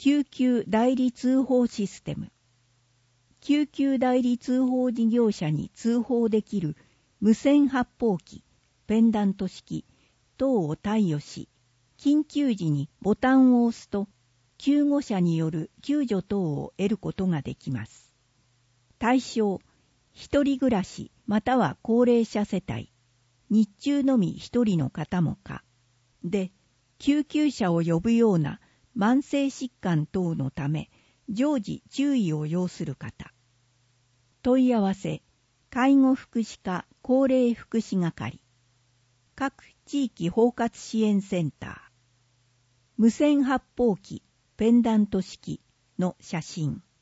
救急代理通報システム。救急代理通報事業者に通報できる無線発報機、ペンダント式等を貸与し、緊急時にボタンを押すと、救護者による救助等を得ることができます。対象、一人暮らしまたは高齢者世帯、日中のみ一人の方もか。で、救急車を呼ぶような慢性疾患等のため、常時注意を要する方。問い合わせ、介護福祉課高齢福祉係。各地域包括支援センター。無線発報機、ペンダント式の写真。